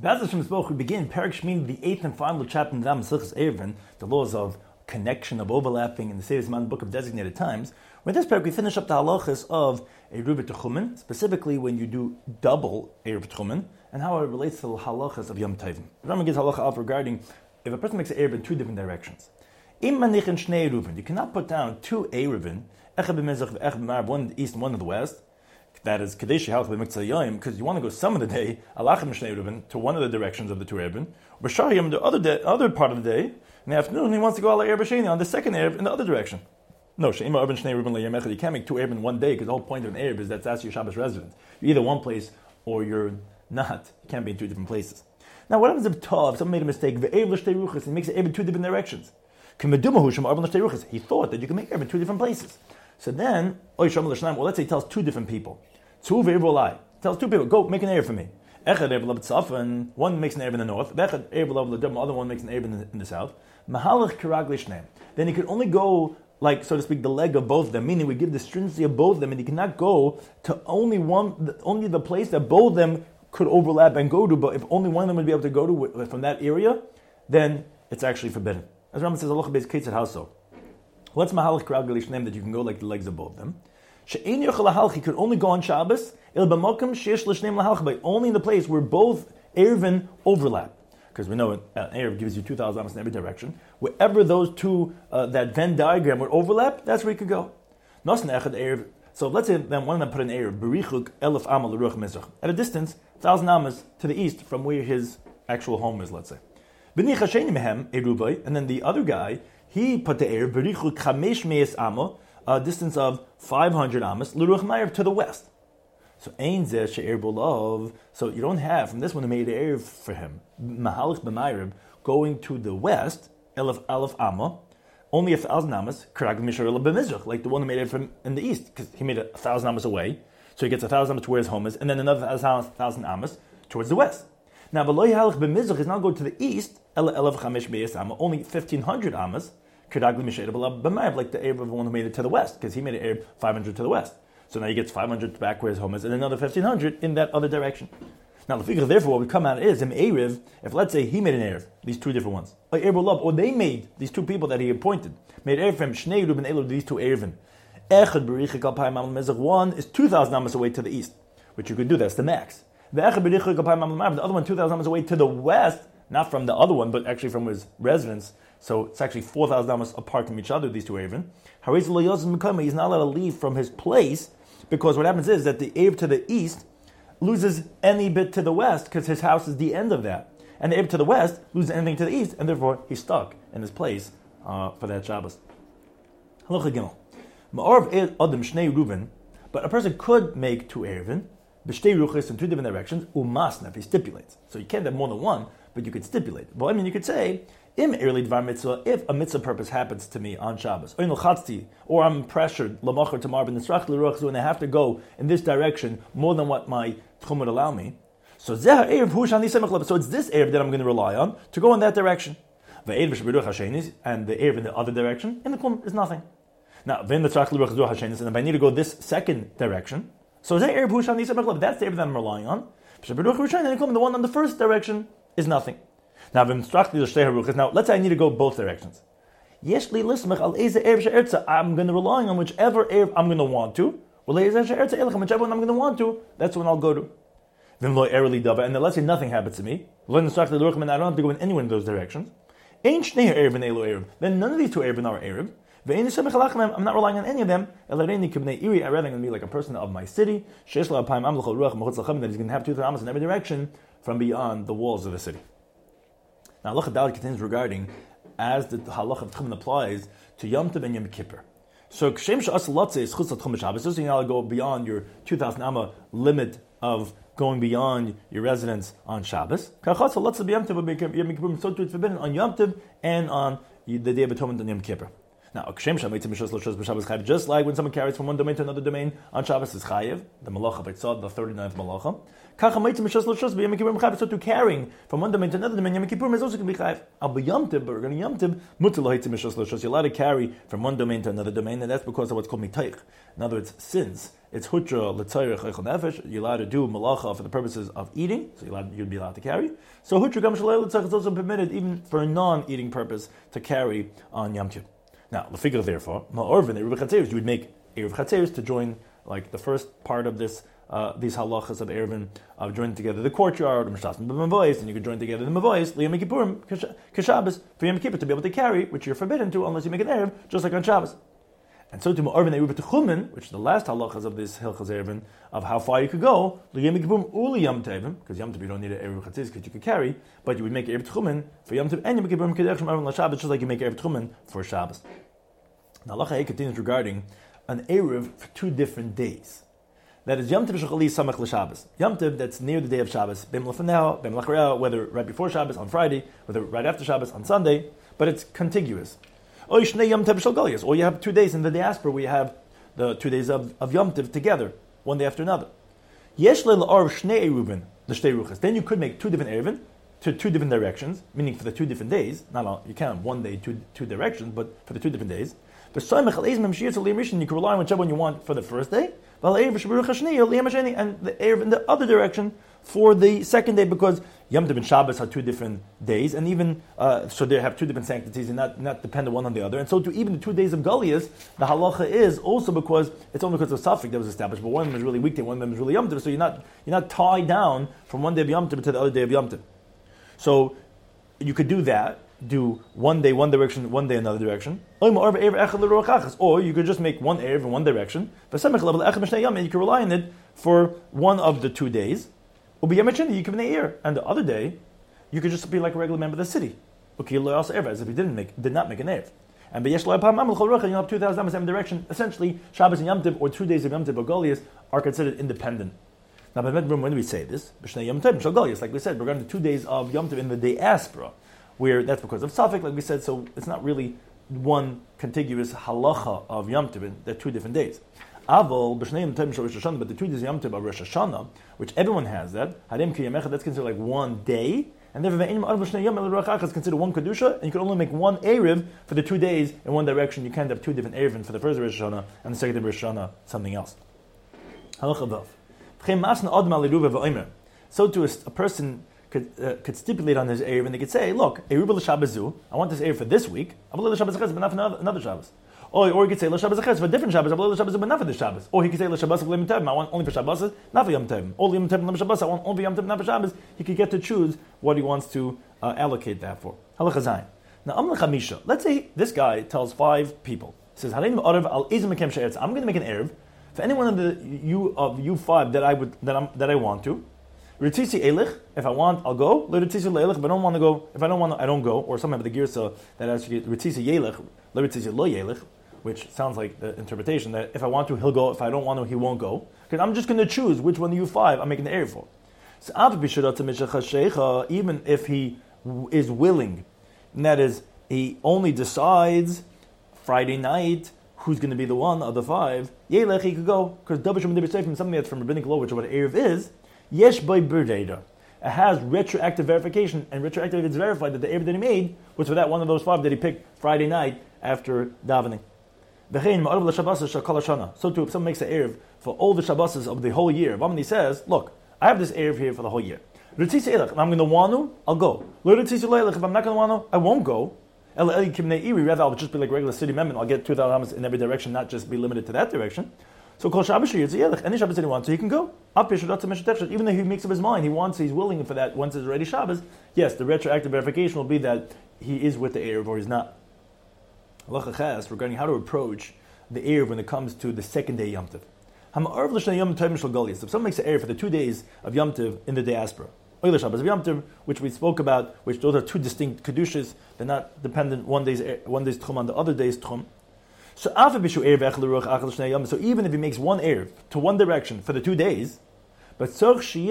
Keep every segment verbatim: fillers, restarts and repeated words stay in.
B'ez Hashem spoke, we begin Perek Shmini, the eighth and final chapter in the Masechus Eruvin, the laws of connection, of overlapping in the Sefer Zman book of designated times. With this parak, we finish up the halachas of Eruv Techumen, specifically when you do double Eruv Techumen, and how it relates to the halachas of Yom Tovim. Rambam gives halacha out regarding if a person makes an Eruv in two different directions. Im manichin shnei Eruvin, you cannot put down two Eruvin, echad b'mezach v'echad b'marav, one in the east and one in the west. That is Kadesh Halach b'Miktzah Yoyim, because you want to go some of the day alachim shnei Eruvin to one of the directions of the two Eruvin. B'shayim, the other day, other part of the day, in the afternoon, he wants to go ala Eruv Sheni on the second Eruv in the other direction. No, She'ima Eruvin shnei Eruvin le'yem echad. You can't make two Eruv in one day, because the whole point of an Eruv is that that's your Shabbos residence. You're either one place or you're not. You can't be in two different places. Now, what happens if Tov, someone made a mistake, ve'eruv l'shtei ruchos, and he makes an Eruv in two different directions? He thought that you can make Eruv in two different places. So then, well, let's say he tells two different people. Two ve'eruv tells two people, go make an Eruv for me. Echad Eruv l'tzaf, and one makes an Eruv in the north. Echad Eruv l'dam, the other one makes an Eruv in the, in the south. Mahalach kirag l'shneim. Then he could only go, like, so to speak, the leg of both of them, meaning we give the stringency of both of them, and he cannot go to only one, only the place that both of them could overlap and go to, but if only one of them would be able to go to from that area, then it's actually forbidden. As Rambam says, Allah beis ketzad, how so? What's mahalach kirag l'shneim that you can go like the legs of both of them? She'ein yochel lahalch, he could only go on Shabbos, il b'makom sheyesh l'shneim lahalch, but only in the place where both Eruvin overlap. Because we know an Eruv gives you two thousand amos in every direction. Wherever those two, uh, that Venn diagram would overlap, that's where you could go. Nosn echad Eruv. So let's say then one of them put an Eruv, berichuk elef amal l'ruach mizrach, at a distance, thousand amas to the east from where his actual home is, let's say. B'nich hasheni mehem Eruvay, and then the other guy, he put the Eruv, berichuk chamesh meis amo, a distance of five hundred amas, l'ruach ma'ariv, to the west. So ein zeh she'er b'lov. So you don't have from this one who made an Eruv for him, mahalach b'ma'ariv, going to the west, elef alef amma, only a thousand amas, karag misharela b'mizrach, like the one who made it from in the east, because he made it a thousand amas away, so he gets a thousand amas to where his home is, and then another thousand, thousand amas towards the west. Now, v'lo halach b'mizrach is not going to the east, ele elef chamesh me'es amma, only fifteen hundred amas, karag misharela b'ma'ariv, like the Eruv of the one who made it to the west, because he made an Eruv five hundred to the west. So now he gets five hundred back where his home is, and another fifteen hundred in that other direction. Now, the figure, therefore, what would come out is, in Eruv, if let's say he made an Eruv, these two different ones, or Eruv love, or they made, these two people that he appointed, made Eruv from Shnei Eruv and Eruv, these two Eruvin. Echad b'richik al payim amal mezach, one is two thousand amas away to the east, which you could do, that's the max. The echad b'richik al payim amal marav, the other one two thousand amas away to the west, not from the other one, but actually from his residence, so it's actually four thousand amas apart from each other, these two Eruvin. Harez lo yozim mekayma, he's not allowed to leave from his place, because what happens is that the Eruv to the east loses any bit to the west because his house is the end of that. And the Eruv to the west loses anything to the east, and therefore he's stuck in his place uh, for that Shabbos. Halacha Gimel. Ma'arav Adam Shnei Reuven, but a person could make two Eruvin, b'shtei ruchos in two different directions, umasna, if he stipulates. So you can't have more than one, but you could stipulate. Well, I mean, you could say, Im early dvar mitzvah, if a mitzvah purpose happens to me on Shabbos, or I'm pressured, lamachar tomorrow, and I have to go in this direction more than what my tchum would allow me. So so it's this Eruv that I'm going to rely on to go in that direction. And the Eruv in the other direction, in the tchum is nothing. Now, and if I need to go this second direction, so that's the Eruv that I'm relying on. And the one on the first direction is nothing. Now, now, let's say I need to go both directions. I'm going to rely on whichever Eruv I'm going to want to. Whichever one I'm going to want to, that's when I'll go to. And then let's say nothing happens to me. I don't have to go in any one of those directions. Then none of these two Eruv are Eruv. I'm not relying on any of them. I'm rather going to be like a person of my city, that he's going to have two thousand amas in every direction from beyond the walls of the city. Now, Halacha Daled continues regarding as the Halacha of Tchumen applies to Yom Tov and Yom Kippur. So, Kshem Sh'as Lotze is Chutz L'Tchum Shabbos. So, you're not go beyond your two thousand amma limit of going beyond your residence on Shabbos. Kachatz Lotze B'Yom Tov Yom Kippur. So, it's forbidden on Yom Tov and on the Day of Atonement on Yom Kippur. Now, Kshem Shabbos Chayiv, just like when someone carries from one domain to another domain on Shabbos is Chayiv, the Malacha B'Tzad, the thirty-ninth Malacha. So to carrying from one domain to another domain, Yom Kippur is also going to be chayiv. Al b'yamtiv, but regarding Yamtiv, mutar l'haitzim mishas l'shos. You're allowed to carry from one domain to another domain, and that's because of what's called mitaych. In other words, since it's hutra l'tzayrech eichel nefesh, you're allowed to do malacha for the purposes of eating, so you're allowed, you'd be allowed to carry. So hutra gam shalei l'tzarech is also permitted even for a non-eating purpose to carry on Yom Kippur. Now, the figure therefore, ma'orvin eruv chatzeros, you would make eruv chatzeros to join like the first part of this. Uh, these halachas of Erevin uh, join together the courtyard, and you can join together the Mavois, Liyam Kippurim, Kashabas, for Yom Kippur to be able to carry, which you're forbidden to unless you make an Erev, just like on Shabbos. And so to Ma'arvin Eruv Techumen, which is the last halachas of this Hilchas Erevin, of how far you could go, Liyam Kippurim Uli Yom Tevim, because Yom Tov you don't need an Erev Chatzis because you could carry, but you would make Erev Techumen for Yom Tov and Yom Kippurim Kedech Shem Erevin LaShabbos, just like you make Erev Techumen for Shabbos. Now Halacha continues regarding an Erev for two different days. That is Yom Tov Shechali Samach LeShabbos. Yom Tov that's near the day of Shabbos. Bim Lefanel, Bim Lacharel, whether right before Shabbos on Friday, whether right after Shabbos on Sunday, but it's contiguous. Or Yom Tov Shel Golias, or you have two days in the diaspora where you have the two days of, of Yom Tov together, one day after another. Yesh Le La'ar Shnei Eruvin, the Shtei Ruchas. Then you could make two different Eruvin, to two different directions, meaning for the two different days. Not all, you can't have one day, two two directions, but for the two different days. But you can rely on whichever one you want for the first day, and the Erev in the other direction for the second day, because Yom Tov and Shabbos are two different days, and even uh, so they have two different sanctities and not, not dependent one on the other. And so to even the two days of Galias, the halacha is also because it's only because of Safek that was established, but one of them is really weekday, one of them is really Yom Tov, so you're not you're not tied down from one day of Yom Tov to the other day of Yom Tov. So you could do that. Do one day one direction, one day another direction. Or you could just make one Erev in one direction. And you can rely on it for one of the two days. You can make an Erev. And the other day, you could just be like a regular member of the city. As if you didn't make, did not make an Erev. And you'll have two thousand in every direction. Essentially, Shabbos and Yom Tov, or two days of Yom Tov or Golias, are considered independent. Now, when do we say this? Like we said, we're going to two days of Yom Tov in the diaspora, where that's because of Safek, like we said, so it's not really one contiguous halacha of Yom Tov, they're two different days. Aval, but the two days of Yom Tov are Rosh Hashanah, which everyone has that, that's considered like one day, and therefore it's considered one Kedusha, and you can only make one Erev for the two days in one direction. You can't have two different Erev for the first Rosh Hashanah, and the second day of Rosh Hashanah, something else. Halacha Vav. So to a, a person could uh, could stipulate on his Erev, and they could say, look, Eruv l'Shabbazu, I want this Erev for this week, I will l'Shabbos but not for another, another Shabbos. Or, or he could say, l'Shabbos for a different Shabbos, I will l'Shabbos but not for this Shabbos. Or he could say, l'Shabbos l'Yom Tov, I want only for Shabbos, not for Yom Tov. Or Yom Tov l'Shabbos, I want only for Yom Tov, not for Shabbos. He could get to choose what he wants to uh, allocate that for. Halacha Zayin. Now, Amr Chamisha, let's say this guy tells five people, he says, I'm going to make an Erev for any one of the you of you five that I would that I'm that I want to. Ritzisi Eilich, if I want, I'll go. Ritzisi Leilich, if I don't want to go, if I don't want to, I don't go. Or some have the Girsa that actually Ritzisi Yelich, Ritzisi Lo Yelich, which sounds like the interpretation that if I want to, he'll go. If I don't want to, he won't go. Because I'm just going to choose which one of you five I'm making the Erev for. So even if he is willing, and that is, he only decides Friday night who's going to be the one of the five, Yelich, he could go. Because Dabashim Dibir Seifim, something that's from rabbinic law, which is what Erev is, Yesh by Berdeda. It has retroactive verification, and retroactive it's verified that the Erev that he made was for that one of those five that he picked Friday night after davening. So too, if someone makes an Erev for all the Shabbos of the whole year, Vamani says, look, I have this Erev here for the whole year. If I'm going to want to, I'll go. If I'm not going to want to, I won't go. Rather, I'll just be like a regular city member, I'll get two thousand in every direction, not just be limited to that direction. So Kol Shabbos Shir Yitzayelech, any Shabbos that he wants, so he can go. Even though he makes up his mind, he wants, he's willing for that once it's already Shabbos. Yes, the retroactive verification will be that he is with the Erev or he's not. Halacha Ches, regarding how to approach the Erev when it comes to the second day Yom Tov. So if someone makes an Erev for the two days of Yom Tov in the diaspora, Oile Shabbos of Yom Tov, which we spoke about, which those are two distinct Kedushas, they're not dependent, one day's one day's Tchum on the other day's Tchum. So so even if he makes one Erev to one direction for the two days, but it has to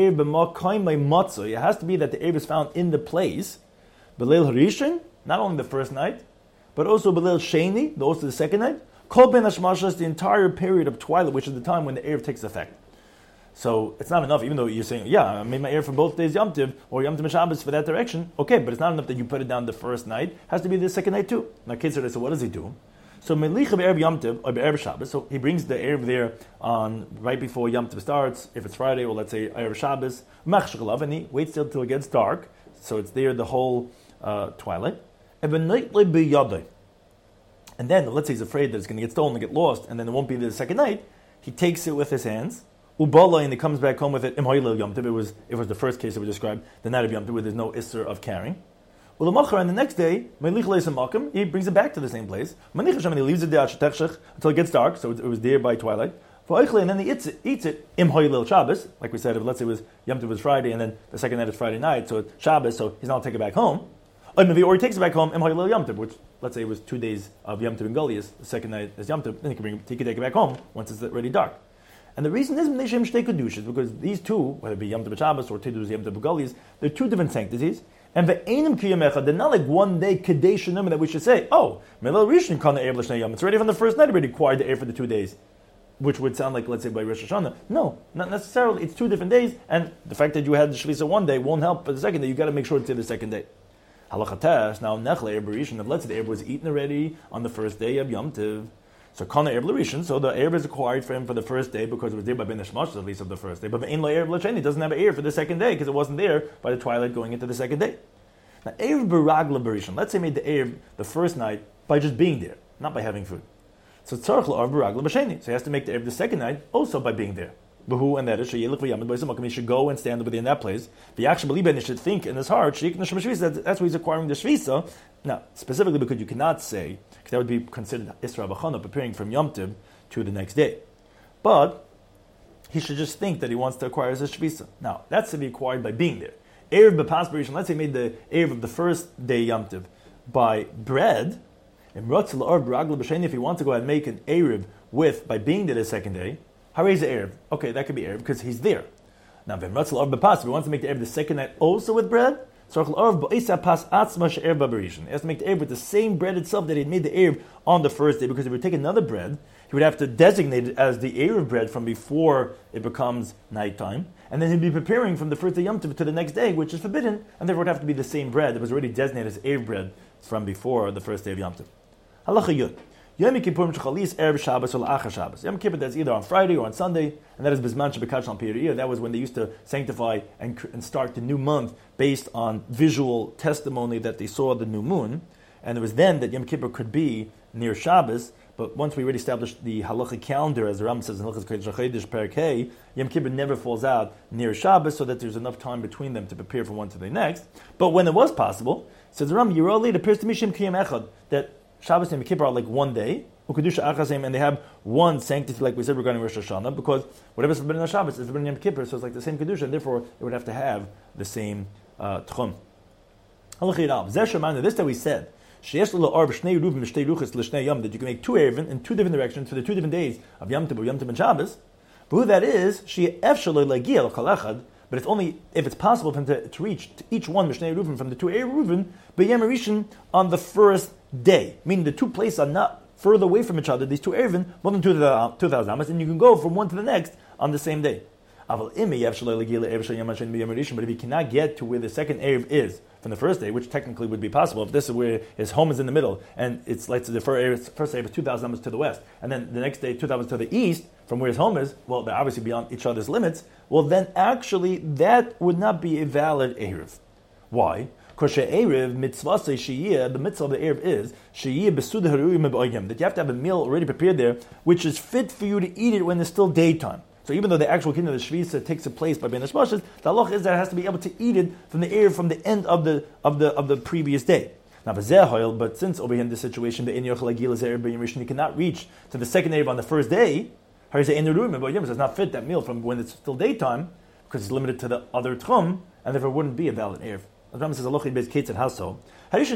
be that the Erev is found in the place, B'leil Harishin, not only the first night, but also B'leil Sheni, also the second night, Kol Ben Hashmashas, the entire period of twilight, which is the time when the Erev takes effect. So it's not enough, even though you're saying, yeah, I made my Erev for both days Yom Tov, or Yom Tov and Shabbos for that direction. Okay, but it's not enough that you put it down the first night. It has to be the second night too. Now, kids so what does he do? So Melicha Erev Yom Tov, or Erev Shabbos, so he brings the Erev there on right before Yom Tov starts, if it's Friday, or let's say Erev Shabbos, Machshalav, and he waits till, till it gets dark, so it's there the whole uh, twilight. And then, let's say he's afraid that it's going to get stolen and get lost, and then it won't be there the second night, he takes it with his hands, Ubala, and he comes back home with it. It was it was the first case that we described, the night of Yom Tov, where there's no isser of carrying. And the next day, he brings it back to the same place. And he leaves it there until it gets dark, so it was there by twilight. And then he eats it, eats it im hoylil Shabbos, like we said. If let's say it was Yom Tov was Friday, and then the second night is Friday night, so it's Shabbos, so he's not taking it back home. Or he takes it back home im hoylil Yom Tov, which let's say it was two days of Yom Tov in Goliath. The second night is Yom Tov, then he can bring, he can take it back home once it's already dark. And the reason is because these two, whether it be Yom Tov Shabbos or Tidus Yom Tov Goliath, they're two different sanctities. And the Einim Kiyamecha, they're not like one day Kadesh Shanum that we should say, oh, Melel Rishon Kana Erev L'Shnei Yom. It's already from the first night already required the air for the two days, which would sound like, let's say, by Rosh Hashanah. No, not necessarily. It's two different days, and the fact that you had the Shvisa one day won't help. But the second day, you got to make sure it's there the second day. Halachatas now Nechle Erev Rishon. If let's say the Erev was eaten already on the first day of Yom Tov. So Kana Erev L'Rishon, so the Erev is acquired for him for the first day because it was there by Ben Hashmash, at least of the first day. But Ein Lo Erev L'Sheni doesn't have an Erev for the second day because it wasn't there by the twilight going into the second day. Now Erev Baragla Barishon, let's say he made the Erev the first night by just being there, not by having food. So Tzarech L'Arv Baragla B'Sheni, so he has to make the Erev the second night also by being there. Behu, and that is Sheyelech V'Yamid B'Yisrael, he should go and stand within that place. The action believe and he should think in his heart, Sheik Neshama Shvisa, that's why he's acquiring the Shvisa. Now, specifically because you cannot say, because that would be considered Isra B'Chana, preparing from Yom Tov to the next day. But he should just think that he wants to acquire his Shvisa. Now, that's to be acquired by being there. Erev B'Pas B'Rishon, let's say he made the Erev of the first day Yom Tov by bread. And if he wants to go ahead and make an Erev with, by being there the second day, Haray's Erev. Okay, that could be Erev because he's there. Now, if he wants to make the Erev the second night also with bread, he has to make the Erev with the same bread itself that he made the Erev on the first day, because if he would take another bread, he would have to designate it as the Erev bread from before it becomes nighttime, and then he'd be preparing from the first day Yom Tov to the next day, which is forbidden, and therefore it would have to be the same bread that was already designated as Erev bread from before the first day of Yom Tov. Halacha Yud. Yom Kippur Shachalis Erev Shabbos or La'achar Shabbos. Yom Kippur, that's either on Friday or on Sunday, and that is Bizman Shebekach Al Piriyah. That was when they used to sanctify and, and start the new month based on visual testimony that they saw the new moon, and it was then that Yom Kippur could be near Shabbos. But once we already established the halachic calendar, as the Ram says in Hilchos Kodesh Chodesh Perek Hey, Yom Kippur never falls out near Shabbos, so that there's enough time between them to prepare from one to the next. But when it was possible, says the Ram, Yeroli, it appears to me Shem Kiyam Echad, that Shabbos and Yom Kippur are like one day, and they have one sanctity, like we said regarding Rosh Hashanah, because whatever is forbidden on Shabbos is forbidden on Yom Kippur, so it's like the same Kedusha, and therefore it would have to have the same uh, Tchum. This that we said, that you can make two Erevin in two different directions for the two different days of Yom Tov or Yom Tov and Shabbos, but who that is, but it's only if it's possible for him to, to reach to each one Mishnei Reuven from the two Erev Reuven b'Yom Rishon on the first day, meaning the two places are not further away from each other. These two Erevin more than two thousand amas, and you can go from one to the next on the same day. But if he cannot get to where the second Erev is from the first day, which technically would be possible if this is where his home is in the middle, and it's like the first Erev is two thousand amas to the west, and then the next day two thousand to the east from where his home is, well, they're obviously beyond each other's limits, well then actually that would not be a valid Erev. Why? Because Erev mitzvah say shiyeh, the mitzvah of the Erev is shiyeh besudah haruyim b'oyim, that you have to have a meal already prepared there, which is fit for you to eat it when it's still daytime. So even though the actual kingdom of the Shvisa takes place by Ben Hashmashas, the halach is that it has to be able to eat it from the Erev from the end of the of the of the previous day. Now, but since over here in this situation, the you cannot reach to the second Erev on the first day, it's not fit that meal from when it's still daytime, because it's limited to the other Tchum, and therefore it wouldn't be a valid Erev. The Rambam says, how so? If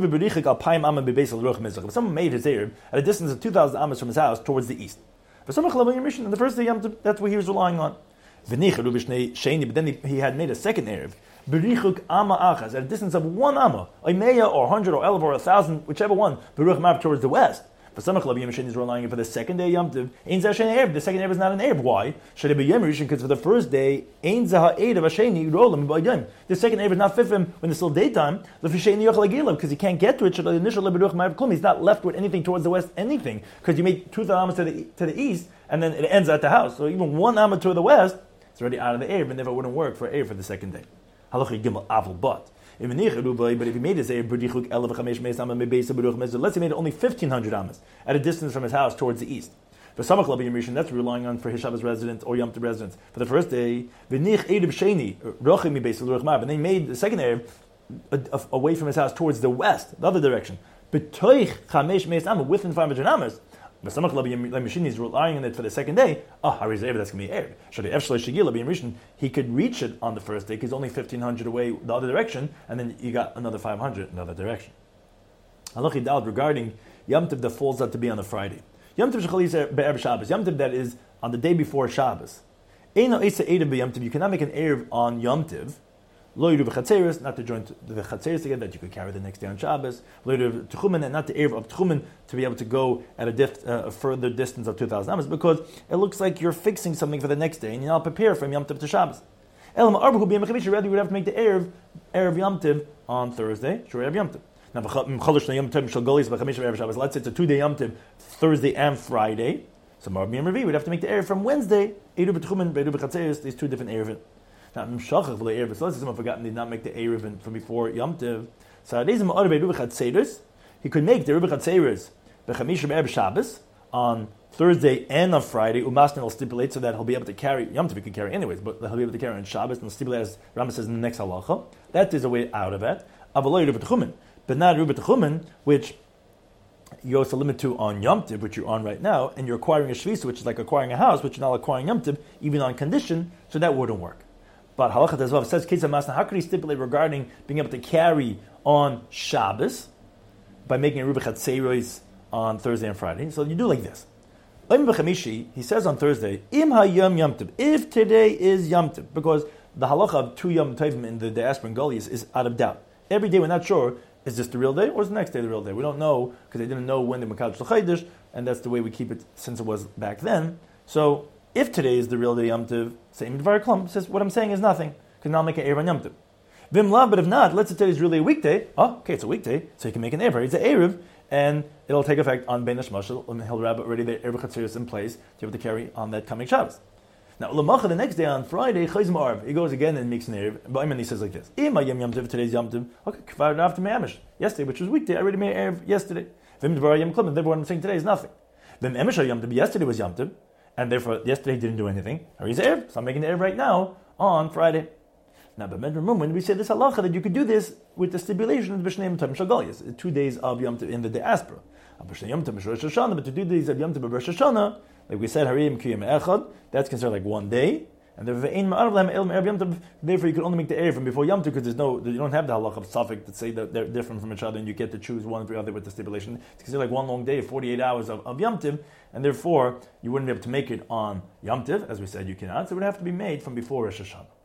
someone made his Erev at a distance of two thousand amas from his house towards the east, in the first day, that's what he was relying on. But then he had made a second Erev, at a distance of one amma, a meya or hundred or elf or a thousand, whichever one, towards the west. For some Chalab Yom Sheni is relying for the second day Yom Tov. Ein Zeh Sheni Erev. The second Erev is not an Erev. Why? Should it be Yom Rishon? Because for the first day, Ein Zeh Erev Hasheni Rolam B'Yom. The second Erev is not fit for him when it's still daytime. The Fisheni Yochel Agila because he can't get to it. Should the initial Lebeduch Ma'av Klum. He's not left with anything towards the west. Anything because you made two thousand to the to the east and then it ends at the house. So even one amma to the west, it's already out of the Erev and therefore it wouldn't work for Erev for the second day. Halacha Gimel Avol But. But if he made his Erev B'Dichuk Elav Chamesh Meis Amma Mebeis B'Ruch Mezuzah, let's say he made it only fifteen hundred amas at a distance from his house towards the east. For Samach Labi Yom Rishon, that's relying on for his Shabbos residents or Yom Tov residents. For the first day, V'nich Erev Sheni Rochim Mebeis B'Ruch Ma'av, and they made the second Erev away from his house towards the west, the other direction. B'Toich Chamesh Meis Amma, within five hundred amas. But Samach Labi Yom Rishon is relying on it for the second day. Ah, Hariz Erev, that's going to be Erev. Shadi Efshel Shagil Labi Yom Rishon, he could reach it on the first day because only fifteen hundred away the other direction, and then you got another five hundred in the other direction. Halachi Dal regarding Yom Tov that falls out to be on a Friday. Yom Tov Shechaliz Be'erev Shabbos. Yom Tov that is on the day before Shabbos. Eino Eisa Erev Be'Yom Tov. You cannot make an Erev on Yom Tov. Lo Yiru V'Chatzeres, not to join the Chatzeres together that you could carry the next day on Shabbos. Lo Yiru Tchumen, and not the Erev of Tchumen to be able to go at a, diff, uh, a further distance of two thousand amas because it looks like you're fixing something for the next day and you're not prepared from Yom Tov to Shabbos. Elam Arbahu B'Yom Chavish, rather you would have to make the Erev, Erev Yom Tov on Thursday, sure Erev Yom Tov. Now, let's say it's a two-day Yom Tov, Thursday and Friday. So Mar B'Yom Revi, we'd have to make the Erev from Wednesday. Erev B'Tchumen, Erev B'Chatzeres, these two different Erev. Now, Mshachach v'le Erev. So let's say someone forgotten did not make the Erev from before Yom Tov. So Adezim Ma'ar Erev B'Chatzeres. He could make the Erev B'Chatzeres B'Chamisha B'Erev Shabbos on Thursday and on Friday. Umasna will stipulate so that he'll be able to carry Yom Tov. He can carry anyways, but he'll be able to carry on Shabbos and stipulate as Rambam says in the next halacha. That is a way out of it. Avaloi Erev B'Tchumen. But not Erev B'Tchumen, which you also limit to on Yom Tov, which you're on right now, and you're acquiring a shvisa, which is like acquiring a house, which you're not acquiring Yom Tov, even on condition, so that wouldn't work. But Halachat as well says, Kesef Masna, how could he stipulate regarding being able to carry on Shabbos by making a Erev B'Chatzeros on Thursday and Friday? So you do like this. He says on Thursday, Im HaYom Yom Tov, if today is Yom Tov, because the halacha of two Yom Tovim in the diaspora in Goliath is out of doubt. Every day we're not sure, is this the real day or is the next day the real day? We don't know because they didn't know when they Mekadosh L'Chaydish, and that's the way we keep it since it was back then. So if today is the real day Yom Tov, same Dvar Klum says what I'm saying is nothing because now I'll make an Erev on Yom Tov. Vim Lav, but if not, let's say today is really a weekday. Oh, okay, it's a weekday, so you can make an Erev. It's an Erev, and it'll take effect on Bein Hashmashal, and he'll have already the Erev Chatzeros in place to be able to carry on that coming Shabbos. Now, Lamacha, the next day on Friday, Chayz Ma'arv, he goes again and makes an Erev. But he says like this: Ima Yom Yom Tov, today's Yom Tov. Okay, Kfar after Me'amish. Yesterday, which was weekday, I already made an Erev yesterday. Vim Dvar Yom Klum, and therefore what I'm saying today is nothing. Vim Emish Yom Tov, yesterday was Yom Tov, and therefore yesterday didn't do anything. Or he's Erev, so I'm making the Erev right now on Friday. Now, but remember when we say this halacha that you could do this with the stipulation of B'Shnei Yom Tov Shagalias, two days of Yom Tov in the diaspora. B'Shnei Yom Tov Rosh Hashanah, but to do these of Yom Tov Rosh Hashanah, like we said, Hariyim Kiyam Echad, that's considered like one day. And therefore you can only make the Erev from before Yom Tov because there's no, you don't have the halach of suffix that say that they're different from each other and you get to choose one or the other with the stipulation. It's considered like one long day, forty-eight hours of, of Yom Tov, and therefore you wouldn't be able to make it on Yom Tov, as we said you cannot, so it would have to be made from before Rosh Hashanah.